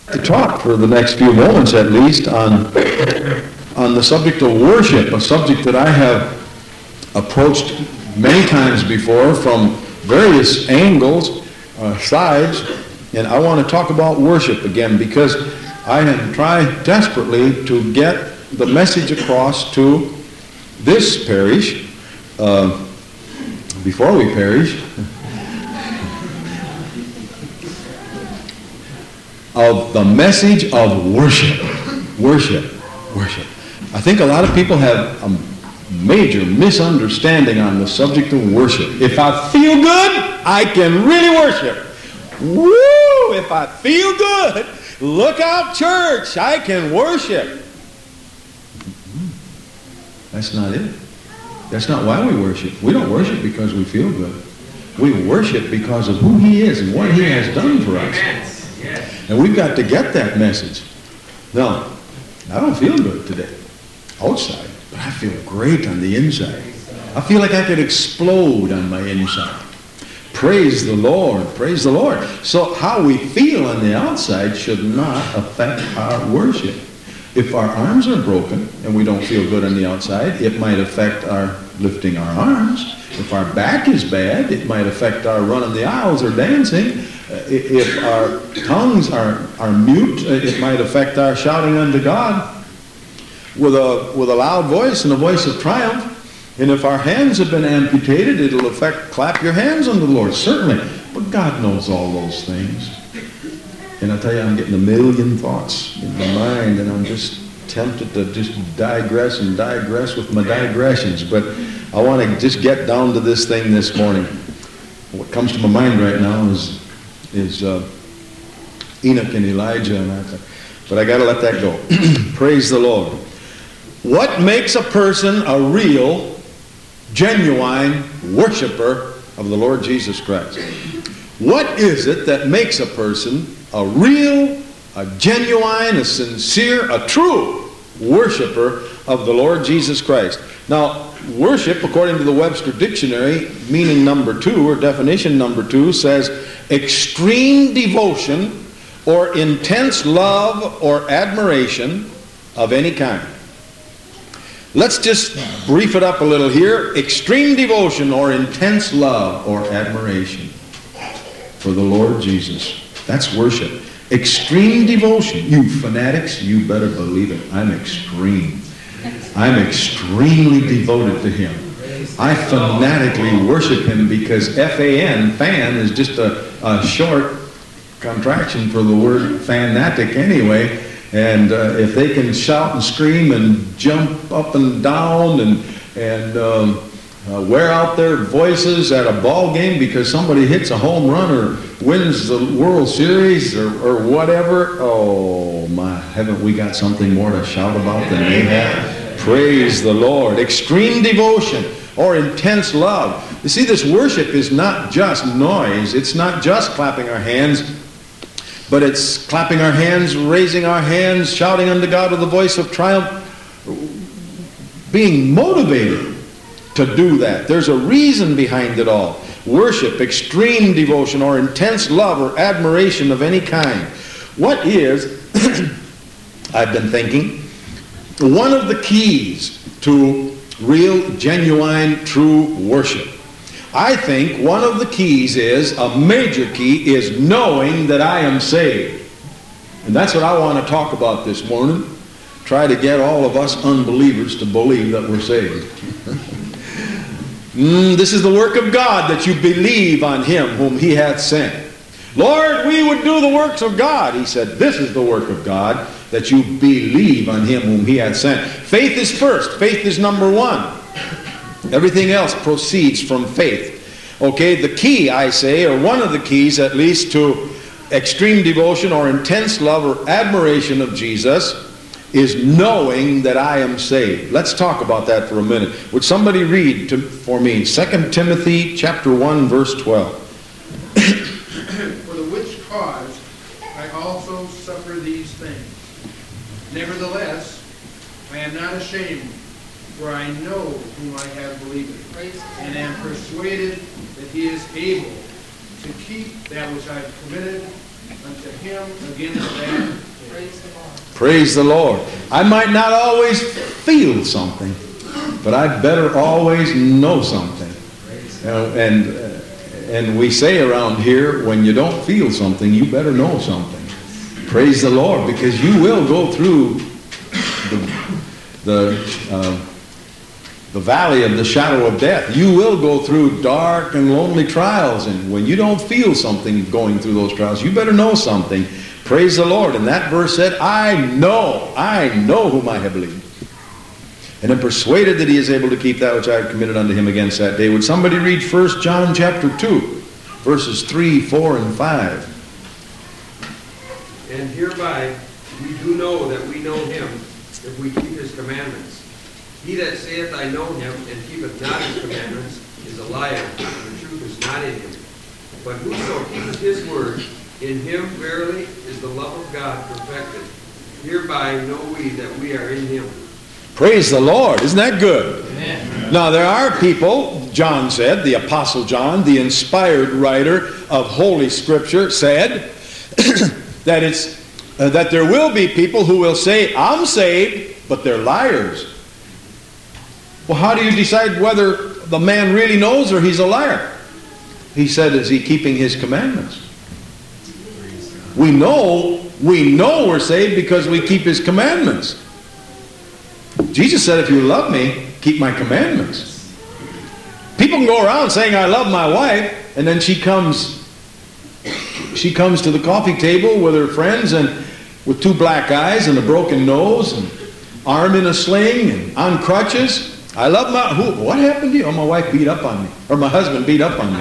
To talk for the next few moments at least on the subject of worship, a subject that I have approached many times before from various angles, sides, and I want to talk about worship again because I have tried desperately to get the message across to this parish, before we perish, of the message of worship. Worship. I think a lot of people have a major misunderstanding on the subject of worship. If I feel good, I can really worship. Woo! If I feel good, look out, church, I can worship. That's not it. That's not why we worship. We don't worship because we feel good. We worship because of who He is and what He has done for us. And we've got to get that message. Now, I don't feel good today, outside, but I feel great on the inside. I feel like I could explode on my inside. Praise the Lord, praise the Lord. So how we feel on the outside should not affect our worship. If our arms are broken and we don't feel good on the outside, it might affect our lifting our arms. If our back is bad, it might affect our running the aisles or dancing. If our tongues are mute, it might affect our shouting unto God with a loud voice and a voice of triumph. And if our hands have been amputated, it'll affect clap your hands unto the Lord, certainly. But God knows all those things. And I tell you, I'm getting a million thoughts in my mind, and I'm just tempted to just digress with my digressions. But I want to just get down to this thing this morning. What comes to my mind right now is Enoch and Elijah, but I got to let that go. Praise the Lord. What makes a person a real, genuine worshiper of the Lord Jesus Christ? What is it that makes a person a real, a genuine, a sincere, a true worshiper of the Lord Jesus Christ? Now, worship, according to the Webster Dictionary, meaning number 2, or definition number 2, says extreme devotion or intense love or admiration of any kind. Let's just brief it up a little here. Extreme devotion or intense love or admiration for the Lord Jesus. That's worship. Extreme devotion. You fanatics, you better believe it. I'm extreme. I'm extremely devoted to Him. I fanatically worship Him because F-A-N, fan, is just a short contraction for the word fanatic anyway. And if they can shout and scream and jump up and down and wear out their voices at a ball game because somebody hits a home run or wins the World Series or whatever, oh my, haven't we got something more to shout about than they have? Praise the Lord. Extreme devotion or intense love. You see, this worship is not just noise. It's not just clapping our hands, but it's clapping our hands, raising our hands, shouting unto God with a voice of triumph, being motivated to do that. There's a reason behind it all. Worship, extreme devotion, or intense love or admiration of any kind. What is, I've been thinking, one of the keys to real, genuine, true worship? I think one of the keys is, a major key, is knowing that I am saved. And that's what I want to talk about this morning. Try to get all of us unbelievers to believe that we're saved. This is the work of God, that you believe on Him whom He hath sent. Lord, we would do the works of God. He said, this is the work of God, that you believe on Him whom He hath sent. Faith is first. Faith is number 1. Everything else proceeds from faith. Okay, the key, I say, or one of the keys at least, to extreme devotion or intense love or admiration of Jesus is knowing that I am saved. Let's talk about that for a minute. Would somebody read for me 2 Timothy chapter 1, verse 12. For the which cause I also suffer these things. Nevertheless, I am not ashamed, for I know whom I have believed, and am persuaded that He is able to keep that which I have committed unto him against that. Praise the Lord. I might not always feel something, but I better always know something. And we say around here, when you don't feel something, you better know something. Praise the Lord, because you will go through the valley of the shadow of death. You will go through dark and lonely trials, and when you don't feel something going through those trials, you better know something. Praise the Lord. And that verse said, I know whom I have believed, and am persuaded that he is able to keep that which I have committed unto him against that day. Would somebody read 1 John chapter 2, verses 3, 4, and 5? And hereby we do know that we know him, if we keep his commandments. He that saith, I know him, and keepeth not his commandments, is a liar, and the truth is not in him. But whoso keepeth his word, in him verily is the love of God perfected. Hereby know we that we are in him. Praise the Lord. Isn't that good? Amen. Now there are people, John said, the Apostle John, the inspired writer of Holy Scripture, said that there will be people who will say, I'm saved, but they're liars. Well, how do you decide whether the man really knows or he's a liar? He said, is he keeping his commandments? We know we're saved because we keep his commandments. Jesus said, if you love me, keep my commandments. People can go around saying, I love my wife, and then she comes to the coffee table with her friends and with two black eyes and a broken nose and arm in a sling and on crutches. I love what happened to you? Oh, my wife beat up on me. Or my husband beat up on me.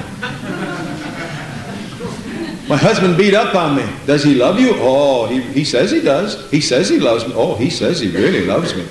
My husband beat up on me. Does he love you? Oh, he says he does. He says he loves me. Oh, he says he really loves me.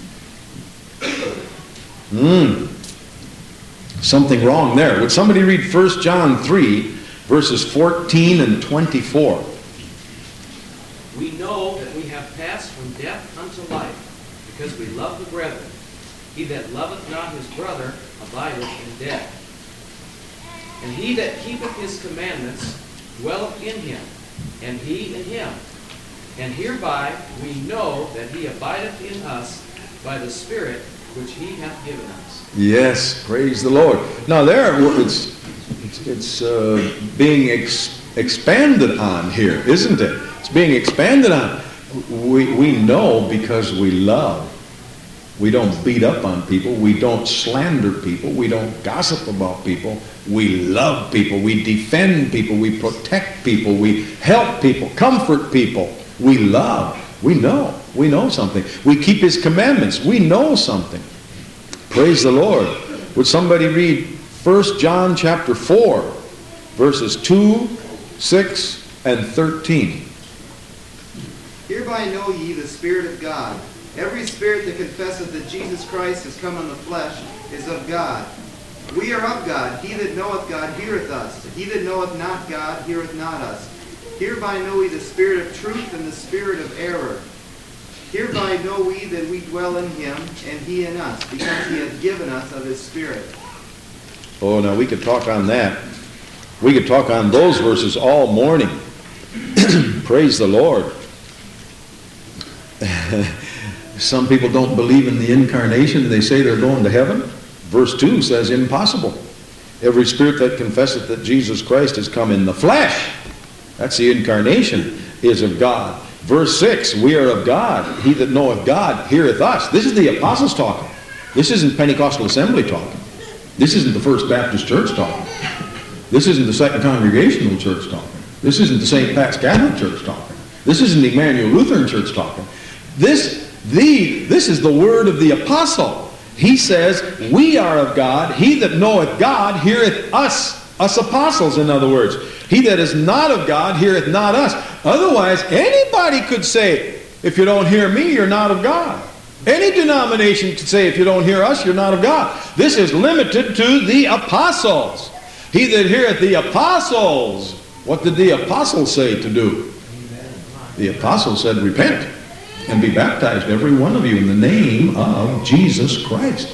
Something wrong there. Would somebody read 1 John 3, verses 14 and 24? We know that we have passed from death unto life, because we love the brethren. He that loveth not his brother abideth in death. And he that keepeth his commandments dwelleth in him, and he in him. And hereby we know that he abideth in us by the Spirit which he hath given us. Yes, praise the Lord. Now there, it's being expanded on here, isn't it? It's being expanded on. We know because we love. We don't beat up on people. We don't slander people. We don't gossip about people. We love people. We defend people. We protect people. We help people, comfort people. We love. We know. We know something. We keep his commandments. We know something. Praise the Lord. Would somebody read 1 John chapter 4, verses 2, 6, and 13? Hereby know ye the Spirit of God. Every spirit that confesseth that Jesus Christ is come in the flesh is of God. We are of God. He that knoweth God heareth us. He that knoweth not God heareth not us. Hereby know we the spirit of truth and the spirit of error. Hereby know we that we dwell in him, and he in us, because he hath given us of his Spirit. Oh, now we could talk on that. We could talk on those verses all morning. Praise the Lord. Some people don't believe in the incarnation. They say they're going to heaven. Verse 2 says, impossible. Every spirit that confesseth that Jesus Christ has come in the flesh, that's the incarnation, is of God. Verse 6, we are of God. He that knoweth God heareth us. This is the apostles talking. This isn't Pentecostal Assembly talking. This isn't the First Baptist Church talking. This isn't the Second Congregational Church talking. This isn't the St. Pat's Catholic Church talking. This isn't the Emmanuel Lutheran Church talking. This is the word of the apostle. He says, we are of God. He that knoweth God heareth us. Us apostles, in other words. He that is not of God heareth not us. Otherwise, anybody could say, if you don't hear me, you're not of God. Any denomination could say, if you don't hear us, you're not of God. This is limited to the apostles. He that heareth the apostles. What did the apostles say to do? The apostles said, repent and be baptized, every one of you, in the name of Jesus Christ.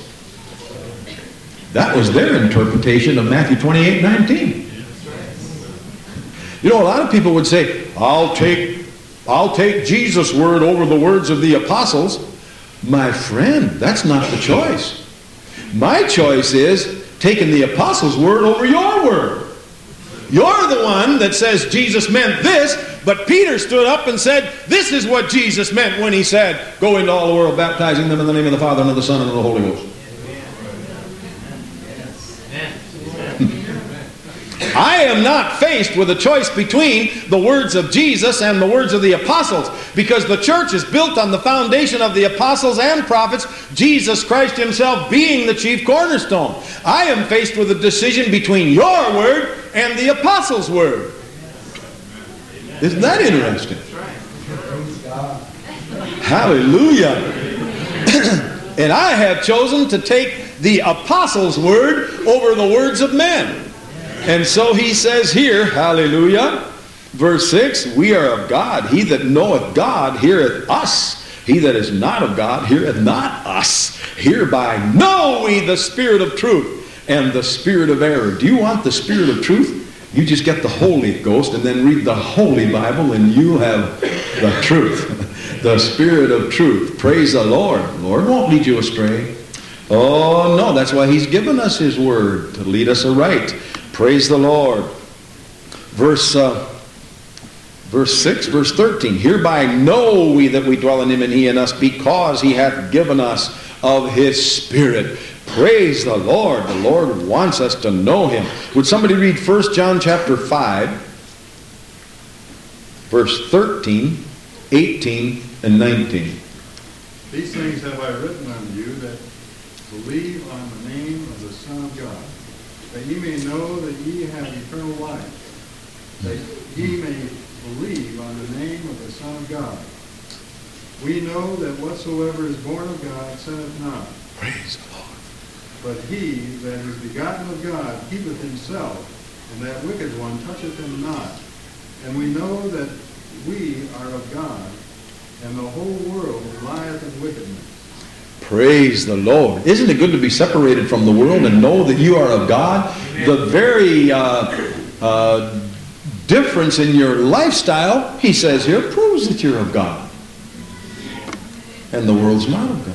That was their interpretation of Matthew 28:19. You know, a lot of people would say, I'll take Jesus' word over the words of the apostles. My friend, that's not the choice. My choice is taking the apostles' word over your word. You're the one that says Jesus meant this, but Peter stood up and said, this is what Jesus meant when he said, go into all the world, baptizing them in the name of the Father and of the Son and of the Holy Ghost. I am not faced with a choice between the words of Jesus and the words of the apostles, because the church is built on the foundation of the apostles and prophets, Jesus Christ himself being the chief cornerstone. I am faced with a decision between your word and the apostles' word. Isn't that interesting? Hallelujah. And I have chosen to take the apostles' word over the words of men. And so he says here, hallelujah, verse 6, we are of God. He that knoweth God heareth us. He that is not of God heareth not us. Hereby know we the spirit of truth and the spirit of error. Do you want the spirit of truth? You just get the Holy Ghost and then read the Holy Bible and you'll have the truth. The spirit of truth. Praise the Lord. The Lord won't lead you astray. Oh no, that's why he's given us his word to lead us aright. Praise the Lord. Verse 6, verse 13. Hereby know we that we dwell in him and he in us, because he hath given us of his Spirit. Praise the Lord. The Lord wants us to know him. Would somebody read 1 John chapter 5, verse 13, 18, and 19. These things have I written unto you that believe on the name of the Son of God, that ye may know that ye have eternal life, that ye may believe on the name of the Son of God. We know that whatsoever is born of God sinneth not. Praise the Lord. But he that is begotten of God keepeth himself, and that wicked one toucheth him not. And we know that we are of God, and the whole world lieth in wickedness. Praise the Lord. Isn't it good to be separated from the world and know that you are of God? The very difference in your lifestyle, he says here, proves that you're of God. And the world's not of God.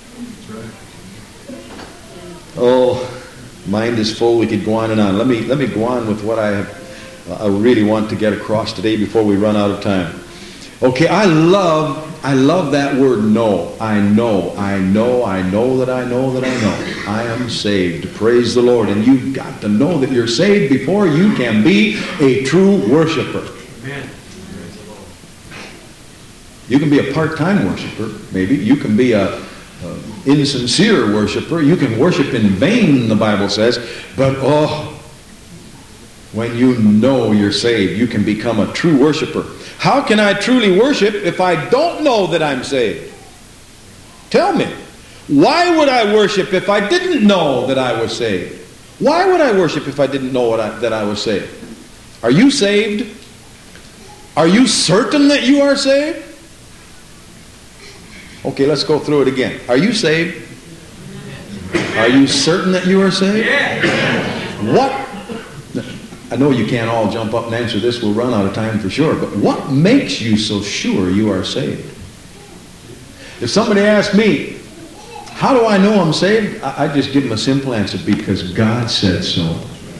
Oh, mind is full. We could go on and on. Let me go on with what I really want to get across today before we run out of time. Okay, I love that word know. I know that I know that I know. I am saved. Praise the Lord. And you've got to know that you're saved before you can be a true worshiper. Amen. You can be a part-time worshiper, maybe. You can be a insincere worshiper. You can worship in vain, the Bible says. But when you know you're saved, you can become a true worshiper. How can I truly worship if I don't know that I'm saved? Tell me. Why would I worship if I didn't know that I was saved? Why would I worship if I didn't know that I was saved? Are you saved? Are you certain that you are saved? Okay, let's go through it again. Are you saved? Are you certain that you are saved? What? I know you can't all jump up and answer this. We'll run out of time for sure. But what makes you so sure you are saved? If somebody asks me, how do I know I'm saved? I just give them a simple answer. Because God said so.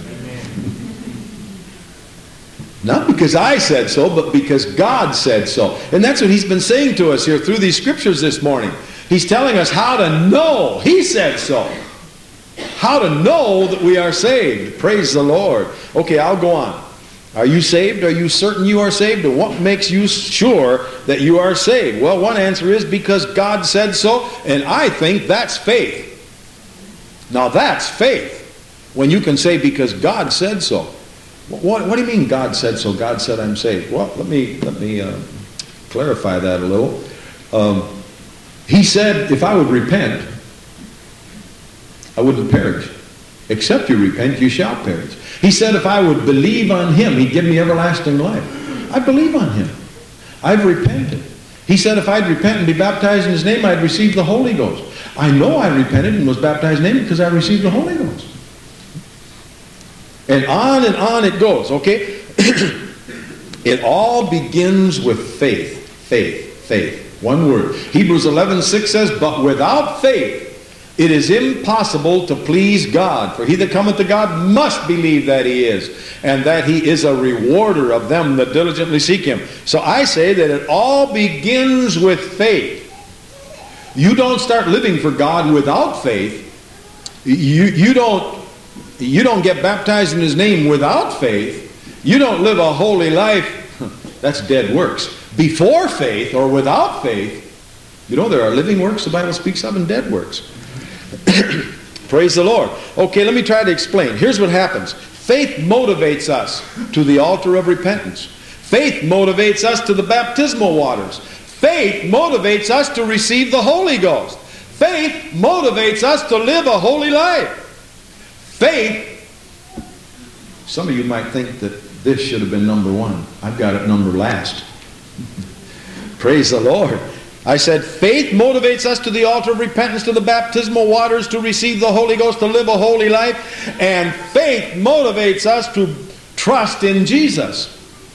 Not because I said so, but because God said so. And that's what he's been saying to us here through these scriptures this morning. He's telling us how to know. He said so. How to know that we are saved. Praise the Lord. Okay, I'll go on. Are you saved? Are you certain you are saved? And what makes you sure that you are saved? Well, one answer is because God said so, and I think that's faith. Now that's faith. When you can say because God said so. What do you mean God said so? God said I'm saved. Well, let me clarify that a little. He said if I would repent, I wouldn't perish. Except you repent, you shall perish. He said if I would believe on him, he'd give me everlasting life. I believe on him. I've repented. He said if I'd repent and be baptized in his name, I'd receive the Holy Ghost. I know I repented and was baptized in him because I received the Holy Ghost. And on it goes, okay? It all begins with faith. Faith. Faith. One word. Hebrews 11:6 says, but without faith it is impossible to please God. For he that cometh to God must believe that he is, and that he is a rewarder of them that diligently seek him. So I say that it all begins with faith. You don't start living for God without faith. You don't get baptized in his name without faith. You don't live a holy life. That's dead works. Before faith or without faith, you know there are living works the Bible speaks of and dead works. Praise the Lord. Okay, let me try to explain. Here's what happens. Faith motivates us to the altar of repentance. Faith motivates us to the baptismal waters. Faith motivates us to receive the Holy Ghost. Faith motivates us to live a holy life. Faith, some of you might think that this should have been number one. I've got it number last. Praise the Lord. I said faith motivates us to the altar of repentance, to the baptismal waters, to receive the Holy Ghost, to live a holy life. And faith motivates us to trust in Jesus.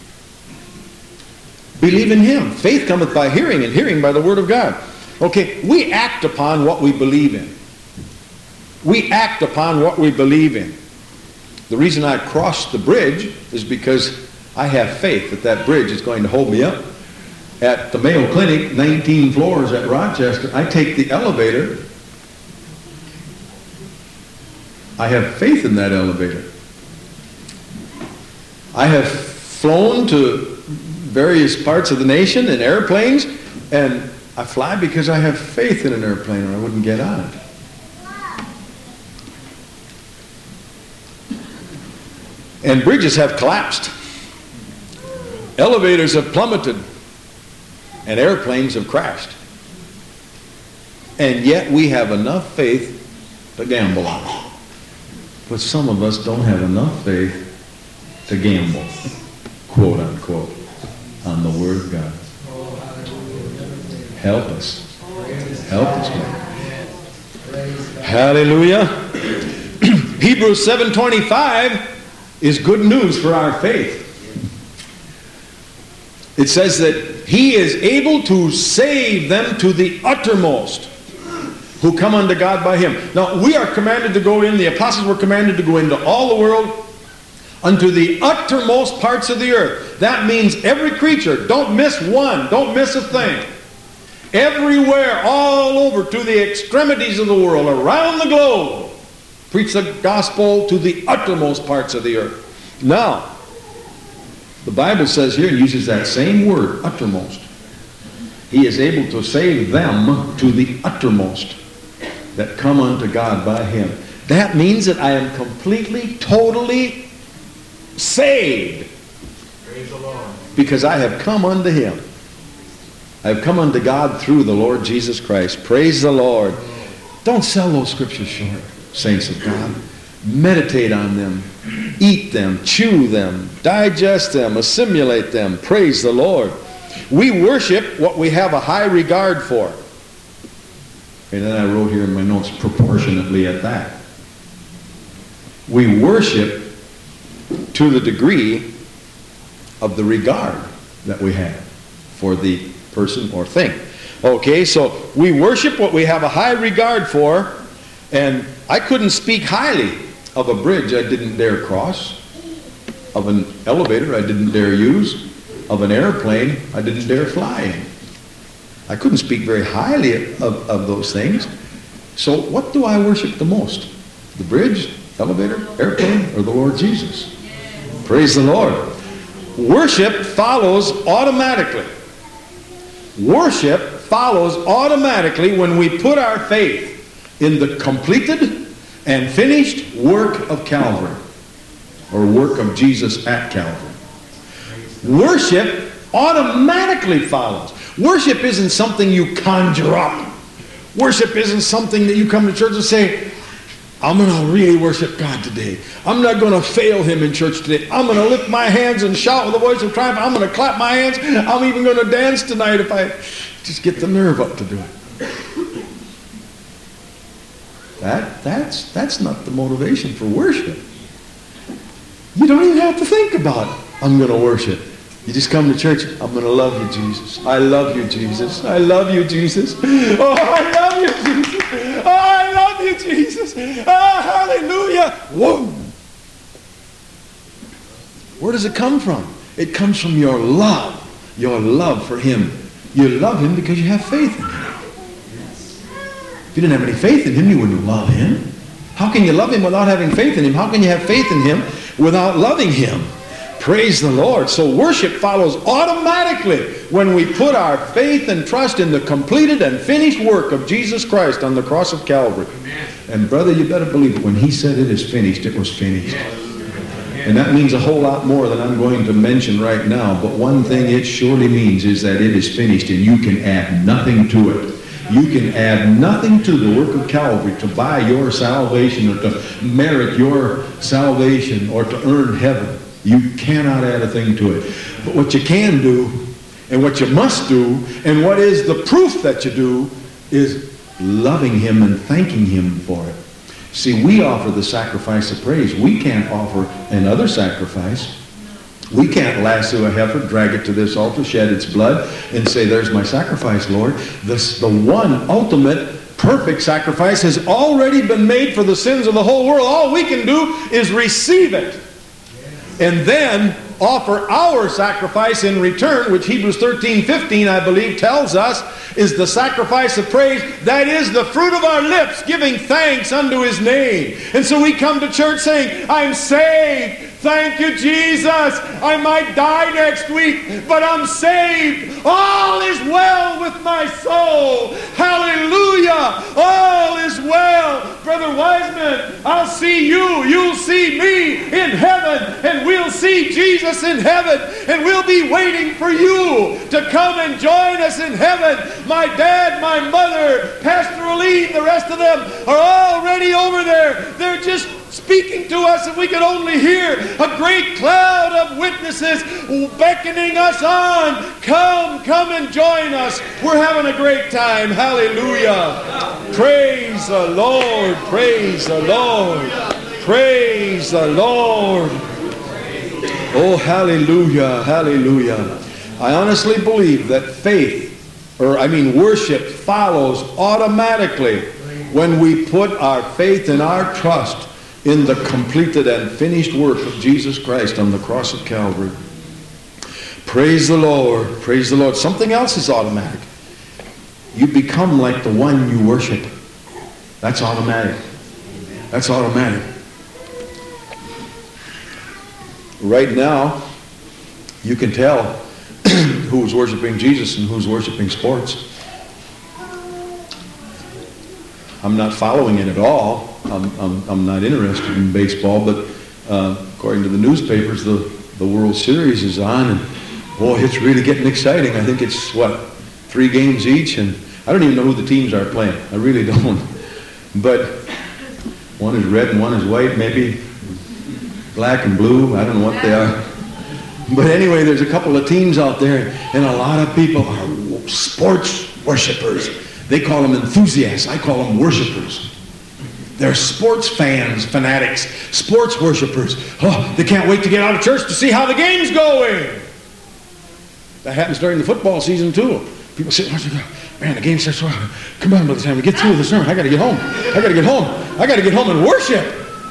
Believe in him. Faith cometh by hearing, and hearing by the word of God. Okay, we act upon what we believe in. We act upon what we believe in. The reason I crossed the bridge is because I have faith that that bridge is going to hold me up. At the Mayo Clinic, 19 floors at Rochester, I take the elevator. I have faith in that elevator. I have flown to various parts of the nation in airplanes, and I fly because I have faith in an airplane or I wouldn't get on it. And bridges have collapsed. Elevators have plummeted. And airplanes have crashed. And yet we have enough faith to gamble on it. But some of us don't have enough faith to gamble, quote unquote, on the Word of God. Help us. Help us, God. Hallelujah. Hebrews 7:25 is good news for our faith. It says that he is able to save them to the uttermost who come unto God by him. Now, we are commanded to go in, the apostles were commanded to go into all the world, unto the uttermost parts of the earth. That means every creature. Don't miss one. Don't miss a thing. Everywhere, all over, to the extremities of the world, around the globe. Preach the gospel to the uttermost parts of the earth. Now, the Bible says here, and uses that same word, uttermost. He is able to save them to the uttermost that come unto God by him. That means that I am completely, totally saved. Praise the Lord. Because I have come unto him. I have come unto God through the Lord Jesus Christ. Praise the Lord. Don't sell those scriptures short, saints of God. Meditate on them. Eat them. Chew them. Digest them. Assimilate them. Praise the Lord. We worship what we have a high regard for. And then I wrote here in my notes, proportionately at that. We worship to the degree of the regard that we have for the person or thing. Okay, so we worship what we have a high regard for, and I couldn't speak highly of a bridge I didn't dare cross, of an elevator I didn't dare use, of an airplane I didn't dare fly in. I couldn't speak very highly of those things. So what do I worship the most? The bridge, elevator, airplane, or the Lord Jesus? Praise the Lord. Worship follows automatically. Worship follows automatically when we put our faith in the completed and finished work of Calvary, or work of Jesus at Calvary. Worship automatically follows. Worship isn't something you conjure up. Worship isn't something that you come to church and say, I'm going to really worship God today. I'm not going to fail him in church today. I'm going to lift my hands and shout with a voice of triumph. I'm going to clap my hands. I'm even going to dance tonight if I just get the nerve up to do it. That's not the motivation for worship. You don't even have to think about, I'm going to worship. You just come to church, I'm going to love you, Jesus. I love you, Jesus. I love you, Jesus. Oh, I love you, Jesus. Oh, I love you, Jesus. Oh, hallelujah. Whoa. Where does it come from? It comes from your love for Him. You love Him because you have faith in Him. If you didn't have any faith in Him, you wouldn't love Him. How can you love Him without having faith in Him? How can you have faith in Him without loving Him? Praise the Lord. So worship follows automatically when we put our faith and trust in the completed and finished work of Jesus Christ on the cross of Calvary. Amen. And brother, you better believe it. When He said it is finished, it was finished. And that means a whole lot more than I'm going to mention right now. But one thing it surely means is that it is finished and you can add nothing to it. You can add nothing to the work of Calvary to buy your salvation or to merit your salvation or to earn heaven. You cannot add a thing to it. But what you can do and what you must do and what is the proof that you do is loving Him and thanking Him for it. See, we offer the sacrifice of praise. We can't offer another sacrifice. We can't lasso a heifer, drag it to this altar, shed its blood, and say, there's my sacrifice, Lord. The one ultimate perfect sacrifice has already been made for the sins of the whole world. All we can do is receive it. And then offer our sacrifice in return, which Hebrews 13:15, I believe, tells us is the sacrifice of praise. That is the fruit of our lips, giving thanks unto His name. And so we come to church saying, I'm saved. Thank you, Jesus. I might die next week, but I'm saved. All is well with my soul. Hallelujah. All is well. Brother Wiseman, I'll see you. You'll see me in heaven, and we'll see Jesus in heaven, and we'll be waiting for you to come and join us in heaven. My dad, my mother, Pastor Aline, the rest of them are already over there. They're just speaking to us, if we could only hear a great cloud of witnesses beckoning us on. Come and join us. We're having a great time. Hallelujah. Praise the Lord. Praise the Lord. Praise the Lord. Oh, hallelujah. Hallelujah. I honestly believe that worship follows automatically when we put our faith and our trust in the completed and finished work of Jesus Christ on the cross of Calvary. Praise the Lord. Praise the Lord. Something else is automatic. You become like the one you worship. That's automatic. That's automatic. Right now, you can tell who's worshiping Jesus and who's worshiping sports. I'm not following it at all. I'm not interested in baseball, but according to the newspapers, the World Series is on, and boy, it's really getting exciting. I think it's 3 games each, and I don't even know who the teams are playing. I really don't. But one is red and one is white, maybe black and blue. I don't know what they are. But anyway, there's a couple of teams out there, and a lot of people are sports worshipers. They call them enthusiasts. I call them worshipers. They're sports fans, fanatics, sports worshipers. Oh, they can't wait to get out of church to see how the game's going. That happens during the football season too. People say, man, the game starts. Come on, by the time we get through the sermon, I got to get home. I got to get home. I got to get home and worship.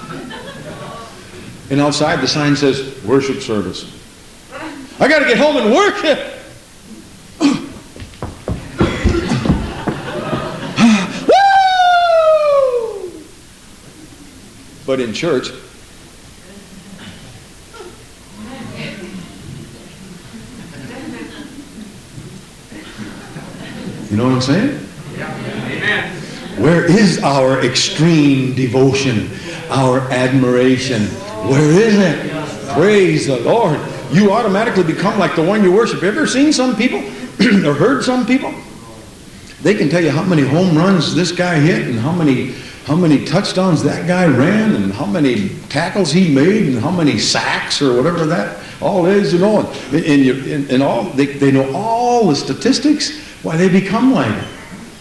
And outside the sign says, worship service. I got to get home and worship. But in church, you know what I'm saying? Amen. Where is our extreme devotion, our admiration? Where is it? Praise the Lord. You automatically become like the one you worship. Have you ever seen some people or heard some people? They can tell you how many home runs this guy hit and how many touchdowns that guy ran and how many tackles he made and how many sacks or whatever that all is, you know. And all they know all the statistics. Why, they become like it.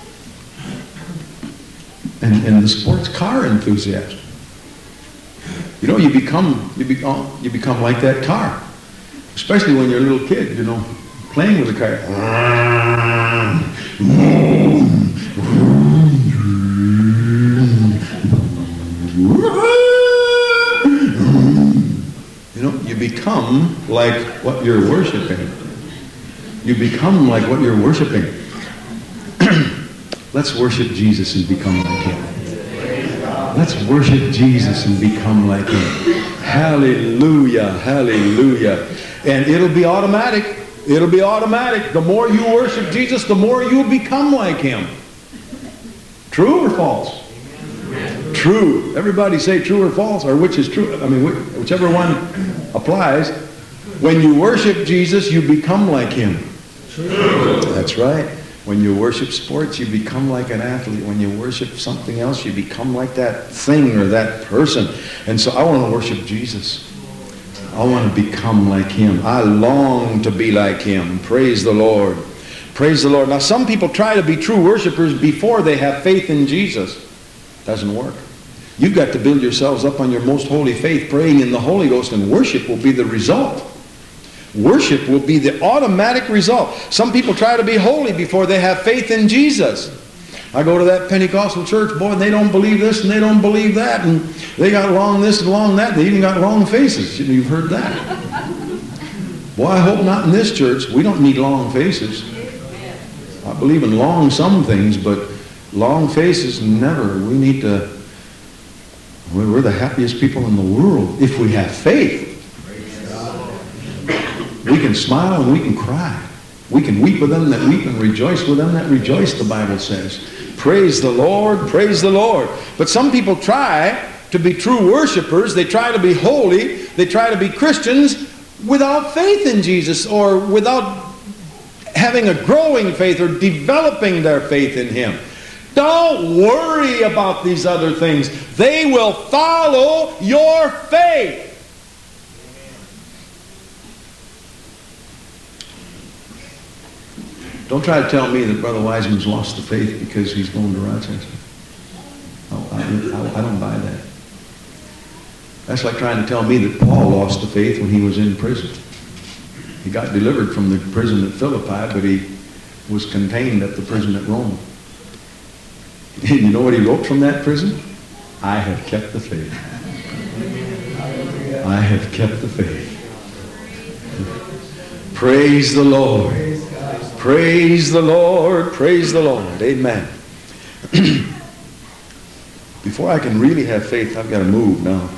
And the sports car enthusiast. You know, you become like that car. Especially when you're a little kid, playing with a car. You become like what you're worshiping. You become like what you're worshiping. Let's worship Jesus and become like Him. Let's worship Jesus and become like Him. Hallelujah, hallelujah. And it'll be automatic. It'll be automatic. The more you worship Jesus, the more you'll become like Him. True or false? True. Everybody say true or false, or which is true. I mean, whichever one applies. When you worship Jesus, you become like Him. True. That's right. When you worship sports, you become like an athlete. When you worship something else, you become like that thing or that person. And so I want to worship Jesus. I want to become like Him. I long to be like Him. Praise the Lord. Praise the Lord. Now, some people try to be true worshipers before they have faith in Jesus. Doesn't work. You've got to build yourselves up on your most holy faith, praying in the Holy Ghost, and worship will be the result. Worship will be the automatic result. Some people try to be holy before they have faith in Jesus. I go to that Pentecostal church, boy, and they don't believe this and they don't believe that, and they got long this and long that. They even got long faces. You've heard that. Boy, I hope not in this church. We don't need long faces. I believe in long some things, but long faces, never. We're the happiest people in the world if we have faith. We can smile and we can cry. We can weep with them that weep and rejoice with them that rejoice, the Bible says. Praise the Lord, praise the Lord. But some people try to be true worshipers. They try to be holy. They try to be Christians without faith in Jesus, or without having a growing faith or developing their faith in Him. Don't worry about these other things. They will follow your faith. Don't try to tell me that Brother Wiseman's lost the faith because he's going to Rochester. I don't buy that. That's like trying to tell me that Paul lost the faith when he was in prison. He got delivered from the prison at Philippi, but he was contained at the prison at Rome. And you know what he wrote from that prison? I have kept the faith. I have kept the faith. Praise the Lord. Praise the Lord. Praise the Lord. Amen. Before I can really have faith, I've got to move now.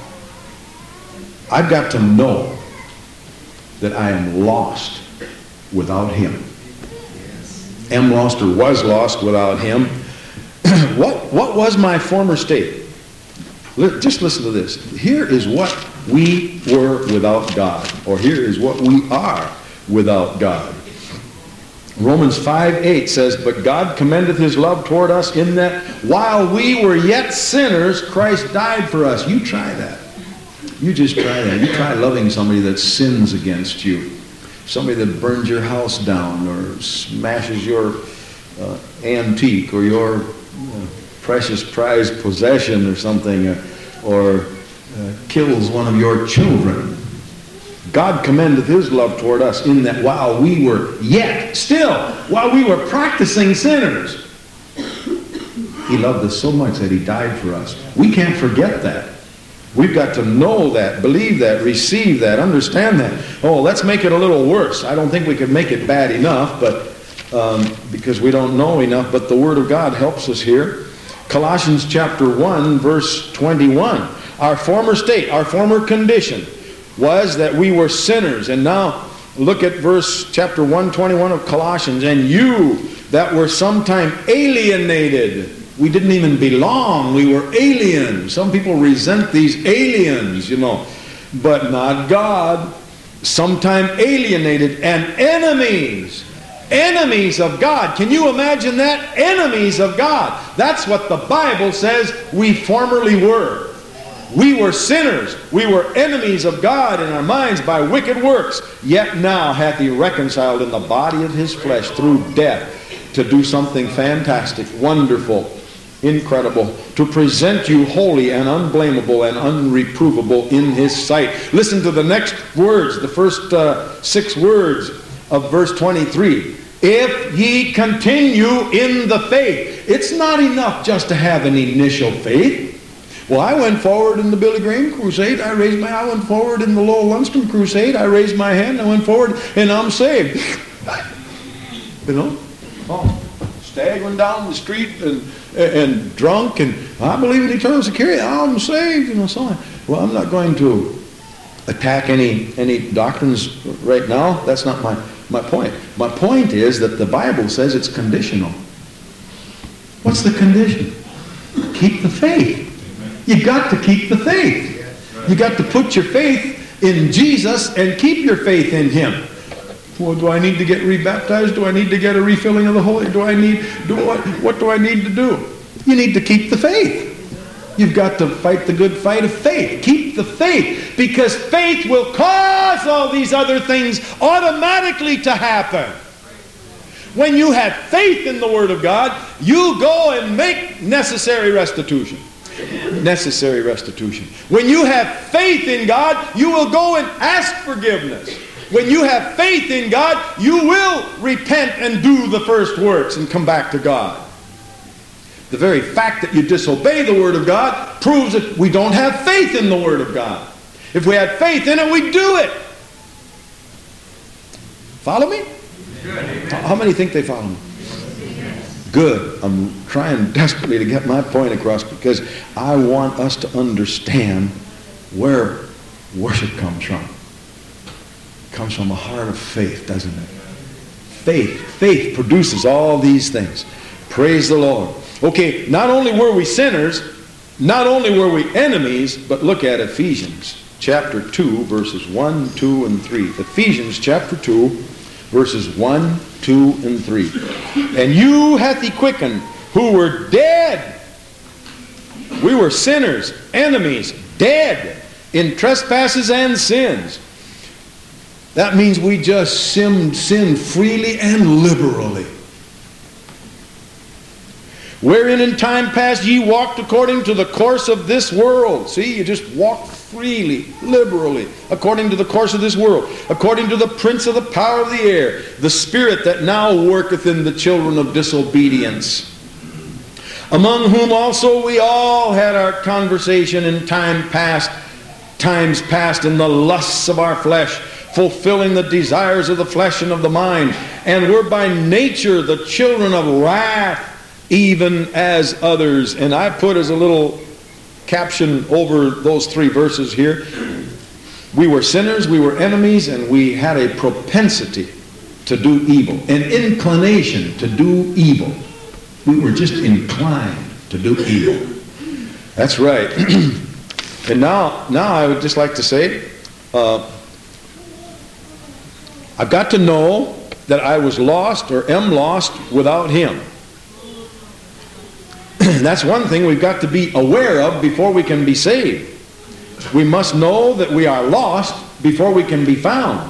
I've got to know that I am lost without Him. Am lost or was lost without Him. What was my former state? Just listen to this. Here is what we were without God, or here is what we are without God. Romans 5:8 says, "But God commendeth His love toward us in that while we were yet sinners, Christ died for us." You try that. You just try that. You try loving somebody that sins against you. Somebody that burns your house down or smashes your antique or your precious prized possession or something, or kills one of your children. God commendeth His love toward us in that while we were while we were practicing sinners, He loved us so much that He died for us. We can't forget that. We've got to know that, believe that, receive that, understand that. Oh, let's make it a little worse. I don't think we could make it bad enough, but because we don't know enough, but the Word of God helps us here. Colossians chapter 1, verse 21. Our former state, our former condition was that we were sinners. And now look at chapter 1:21 of Colossians. "And you that were sometime alienated." We didn't even belong. We were aliens. Some people resent these aliens, but not God. "Sometime alienated and enemies." Enemies of God. Can you imagine that? Enemies of God. That's what the Bible says we formerly were. We were sinners. We were enemies of God in our minds by wicked works. Yet now hath He reconciled in the body of His flesh through death to do something fantastic, wonderful. Incredible. To present you holy and unblameable and unreprovable in His sight. Listen to the next words, the first 6 words of verse 23. If ye continue in the faith. It's not enough just to have an initial faith. Well, I went forward in the Billy Graham crusade. I went forward in the Lowell Lundstrom crusade. I raised my hand. I went forward, and I'm saved. You know, staggering down the street and drunk, and I believe in eternal security. I'm saved, so on. Well, I'm not going to attack any doctrines right now. That's not my point. My point is that the Bible says it's conditional. What's the condition? Keep the faith. You got to keep the faith. You got to put your faith in Jesus and keep your faith in Him. Well, do I need to get rebaptized? Do I need to get a refilling of the Holy? What do I need to do? You need to keep the faith. You've got to fight the good fight of faith. Keep the faith, because faith will cause all these other things automatically to happen. When you have faith in the Word of God, you go and make necessary restitution. Necessary restitution. When you have faith in God, you will go and ask forgiveness. When you have faith in God, you will repent and do the first works and come back to God. The very fact that you disobey the Word of God proves that we don't have faith in the Word of God. If we had faith in it, we'd do it. Follow me? How many think they follow me? Good. I'm trying desperately to get my point across, because I want us to understand where worship comes from. It comes from a heart of faith, doesn't it? Faith produces all these things. Praise the Lord. Okay, not only were we sinners, not only were we enemies, but look at Ephesians chapter 2, verses 1, 2, and 3. Ephesians chapter 2, verses 1, 2, and 3. And you hath He quickened, who were dead. We were sinners, enemies, dead in trespasses and sins. That means we just sinned freely and liberally. Wherein in time past ye walked according to the course of this world. See, you just walked freely, liberally, according to the course of this world, according to the prince of the power of the air, the spirit that now worketh in the children of disobedience, among whom also we all had our conversation in times past in the lusts of our flesh, fulfilling the desires of the flesh and of the mind, and were by nature the children of wrath, even as others. And I put as a little caption over those 3 verses here, we were sinners, we were enemies, and we had a propensity to do evil, an inclination to do evil. We were just inclined to do evil. That's right. And now I would just like to say, I've got to know that I was lost or am lost without Him. That's one thing we've got to be aware of before we can be saved. We must know that we are lost before we can be found.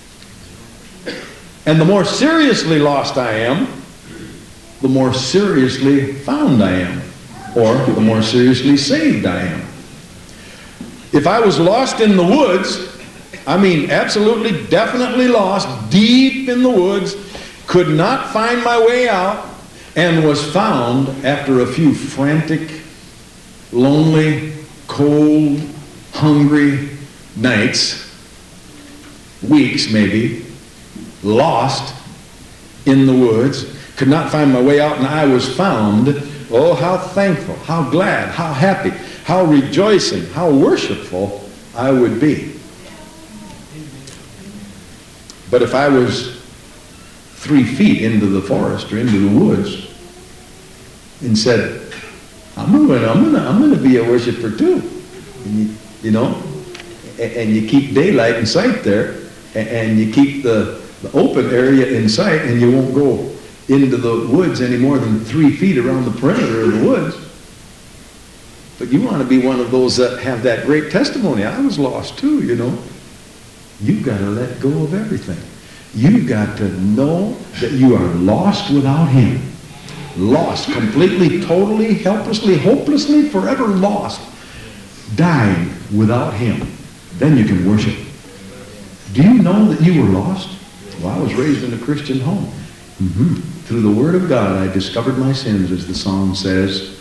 And the more seriously lost I am, the more seriously found I am, or the more seriously saved I am. If I was lost in the woods, I mean absolutely, definitely lost, deep in the woods, could not find my way out, and was found after a few frantic, lonely, cold, hungry nights, weeks maybe, lost in the woods, could not find my way out, and I was found, oh, how thankful, how glad, how happy, how rejoicing, how worshipful I would be. But if I was 3 feet into the forest or into the woods and said, I'm going to be a worshiper too, and and you keep daylight in sight there, and you keep the open area in sight, and you won't go into the woods any more than 3 feet around the perimeter of the woods. But you want to be one of those that have that great testimony. I was lost too, You've got to let go of everything. You've got to know that you are lost without Him. lost, completely, totally, helplessly, hopelessly, forever lost, dying without Him. Then you can worship. Do you know that you were lost? Well, I was raised in a Christian home. Through the Word of God, I discovered my sins, as the song says.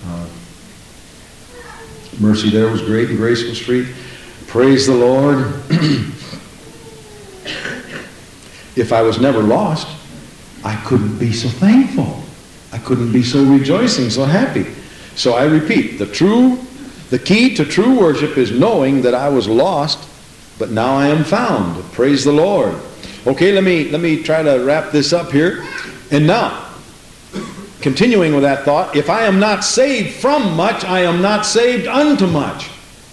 Mercy there was great and grace was free. Praise the Lord. If I was never lost, I couldn't be so thankful. I couldn't be so rejoicing, so happy. So I repeat, the key to true worship is knowing that I was lost, but now I am found. Praise the Lord. Okay, let me try to wrap this up here. And now, continuing with that thought, if I am not saved from much, I am not saved unto much.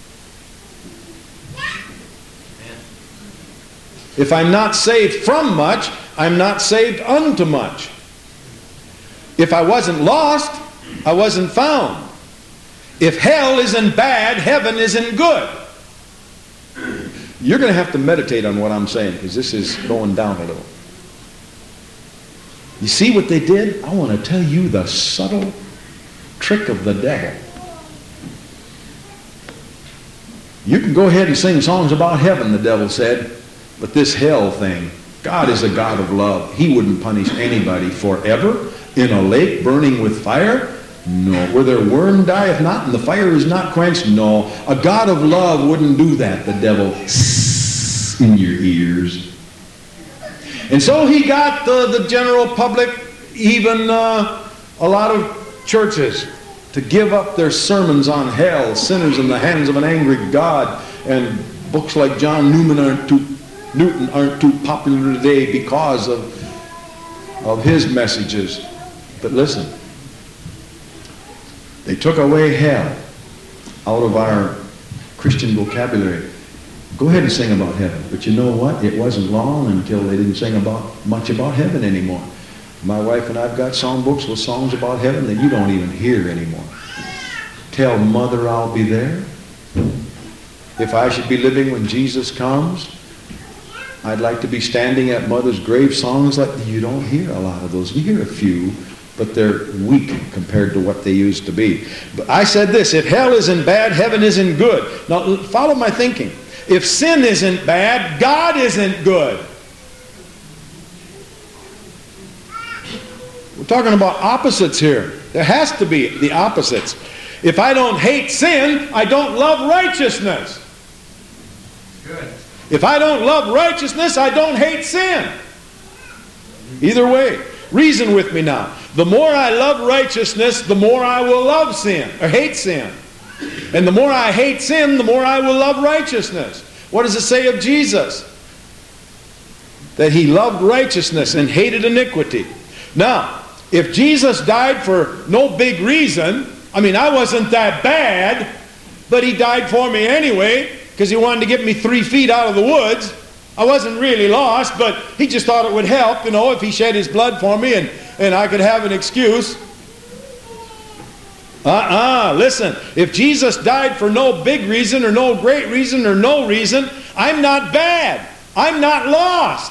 If I'm not saved from much, I'm not saved unto much. If I wasn't lost, I wasn't found. If hell isn't bad, heaven isn't good. You're going to have to meditate on what I'm saying, because this is going down a little. You see what they did? I want to tell you the subtle trick of the devil. You can go ahead and sing songs about heaven, the devil said, but this hell thing, God is a God of love. He wouldn't punish anybody forever in a lake burning with fire. No. Where their worm dieth not and the fire is not quenched. No. A God of love wouldn't do that, the devil. In your ears. And so he got the general public, even a lot of churches, to give up their sermons on hell, sinners in the hands of an angry God, and books like John Newton aren't too popular today because of his messages. But listen, they took away hell out of our Christian vocabulary. Go ahead and sing about heaven. But you know what? It wasn't long until they didn't sing much about heaven anymore. My wife and I've got songbooks with songs about heaven that you don't even hear anymore. Tell Mother I'll be there. If I should be living when Jesus comes, I'd like to be standing at Mother's grave. Songs like you don't hear a lot of those. You hear a few, but they're weak compared to what they used to be. But I said this, if hell isn't bad, heaven isn't good. Now follow my thinking. If sin isn't bad, God isn't good. We're talking about opposites here. There has to be the opposites. If I don't hate sin, I don't love righteousness. Good. If I don't love righteousness, I don't hate sin. Either way. Reason with me now. The more I love righteousness, the more I will love sin, or hate sin. And the more I hate sin, the more I will love righteousness. What does it say of Jesus? That he loved righteousness and hated iniquity. Now, if Jesus died for no big reason, I mean, I wasn't that bad, but he died for me anyway, because he wanted to get me 3 feet out of the woods. I wasn't really lost, but he just thought it would help, you know, if he shed his blood for me and I could have an excuse. Listen, if Jesus died for no big reason or no great reason or no reason, I'm not bad. I'm not lost.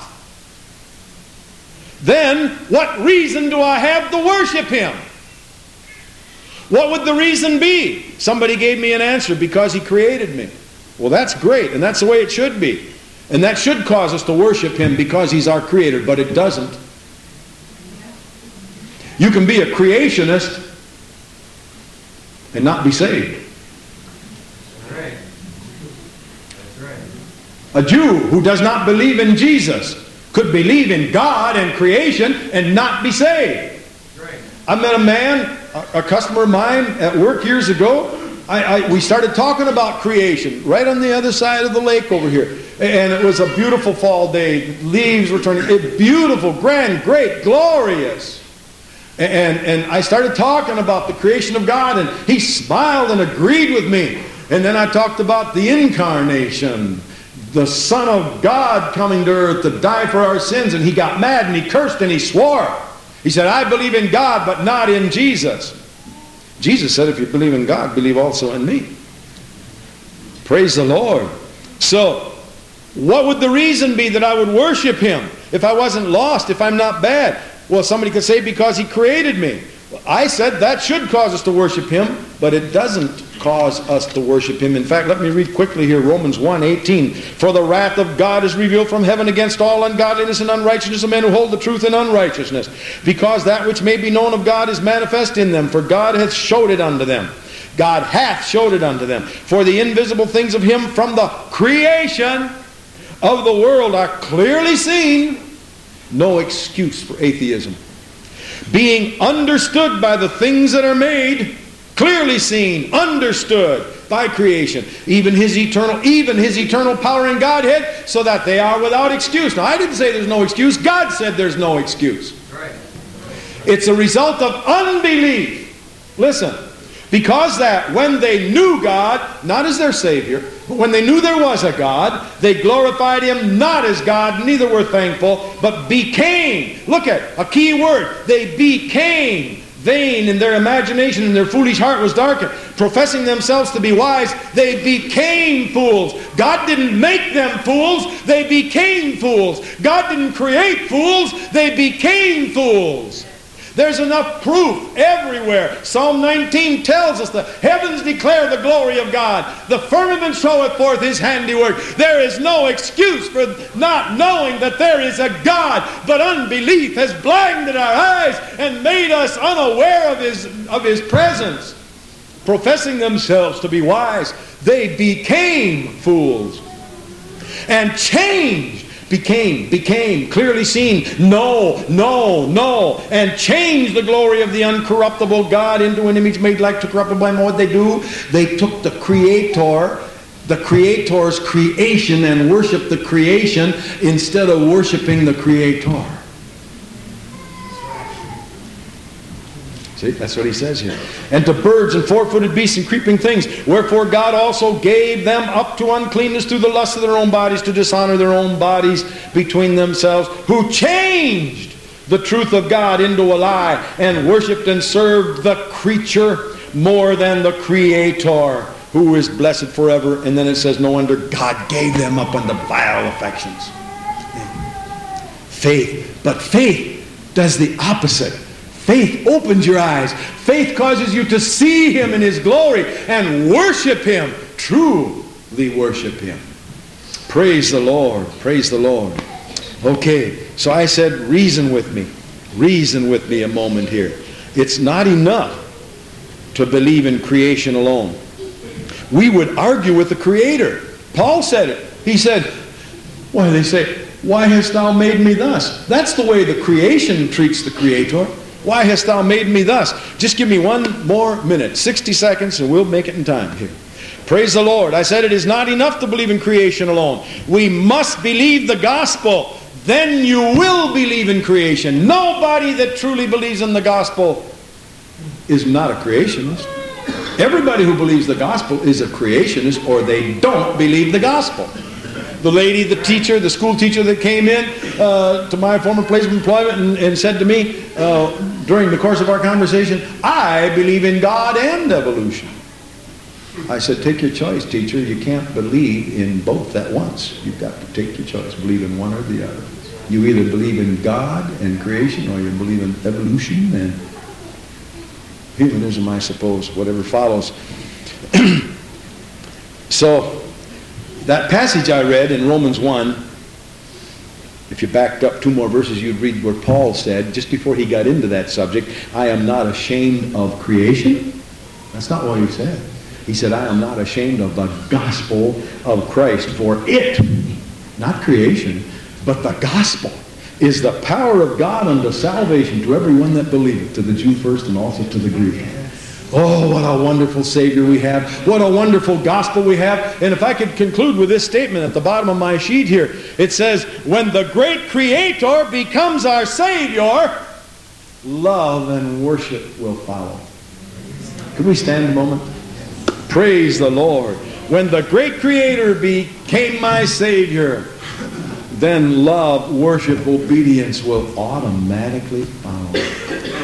Then, what reason do I have to worship him? What would the reason be? Somebody gave me an answer, because he created me. Well, that's great, and that's the way it should be. And that should cause us to worship him because he's our creator, but it doesn't. You can be a creationist and not be saved. That's right. That's right. A Jew who does not believe in Jesus could believe in God and creation and not be saved. Right. I met a man, a customer of mine at work years ago. We started talking about creation right on the other side of the lake over here. And it was a beautiful fall day. Leaves were turning. Beautiful, grand, great, glorious. And I started talking about the creation of God, and he smiled and agreed with me. And then I talked about the incarnation, the Son of God coming to earth to die for our sins. And he got mad and he cursed and he swore. He said, I believe in God, but not in Jesus. Jesus said, if you believe in God, believe also in me. Praise the Lord. So, what would the reason be that I would worship him if I wasn't lost, if I'm not bad? Well, somebody could say, because he created me. I said that should cause us to worship Him, but it doesn't cause us to worship Him. In fact, let me read quickly here, Romans 1:18. For the wrath of God is revealed from heaven against all ungodliness and unrighteousness of men who hold the truth in unrighteousness, because that which may be known of God is manifest in them, for God hath showed it unto them. God hath showed it unto them. For the invisible things of Him from the creation of the world are clearly seen. No excuse for atheism. Being understood by the things that are made, clearly seen, understood by creation, even his eternal power and Godhead, so that they are without excuse. Now, I didn't say there's no excuse. God said there's no excuse. Right. It's a result of unbelief. Listen, because that when they knew God, not as their Savior, but when they knew there was a God, they glorified Him not as God, neither were thankful, but became, look at, a key word, they became vain in their imagination, and their foolish heart was darkened. Professing themselves to be wise, they became fools. God didn't make them fools, they became fools. God didn't create fools, they became fools. There's enough proof everywhere. Psalm 19 tells us the heavens declare the glory of God. The firmament showeth forth His handiwork. There is no excuse for not knowing that there is a God, but unbelief has blinded our eyes and made us unaware of His presence. Professing themselves to be wise, they became fools and changed. Became, clearly seen, no, and changed the glory of the uncorruptible God into an image made like to corruptible. And what they do, they took the Creator's creation, and worshiped the creation instead of worshiping the Creator. See, that's what he says here. And to birds and four-footed beasts and creeping things. Wherefore God also gave them up to uncleanness through the lust of their own bodies, to dishonor their own bodies between themselves, who changed the truth of God into a lie, and worshipped and served the creature more than the Creator, who is blessed forever. And then it says, no wonder God gave them up unto vile affections. Faith. But faith does the opposite. Faith opens your eyes. Faith causes you to see Him in His glory and worship Him. Truly worship Him. Praise the Lord. Praise the Lord. Okay, so I said reason with me. Reason with me a moment here. It's not enough to believe in creation alone. We would argue with the Creator. Paul said it. He said, why, they say, why hast thou made me thus? That's the way the creation treats the Creator. Why hast thou made me thus? Just give me one more minute, 60 seconds, and we'll make it in time here. Praise the Lord. I said it is not enough to believe in creation alone. We must believe the gospel. Then you will believe in creation. Nobody that truly believes in the gospel is not a creationist. Everybody who believes the gospel is a creationist, or they don't believe the gospel. The lady, the teacher, the school teacher that came in to my former place of employment and said to me during the course of our conversation, I believe in God and evolution. I said, take your choice, teacher. You can't believe in both at once. You've got to take your choice. Believe in one or the other. You either believe in God and creation, or you believe in evolution and humanism, I suppose, whatever follows. So, that passage I read in Romans 1, if you backed up 2 more verses, you'd read where Paul said, just before he got into that subject, I am not ashamed of creation. That's not what he said. He said, I am not ashamed of the gospel of Christ, for it, not creation, but the gospel, is the power of God unto salvation to everyone that believeth, to the Jew first and also to the Greek. Oh, what a wonderful Savior we have. What a wonderful gospel we have. And if I could conclude with this statement at the bottom of my sheet here. It says, when the great Creator becomes our Savior, love and worship will follow. Could we stand a moment? Praise the Lord. When the great Creator became my Savior, then love, worship, obedience will automatically follow.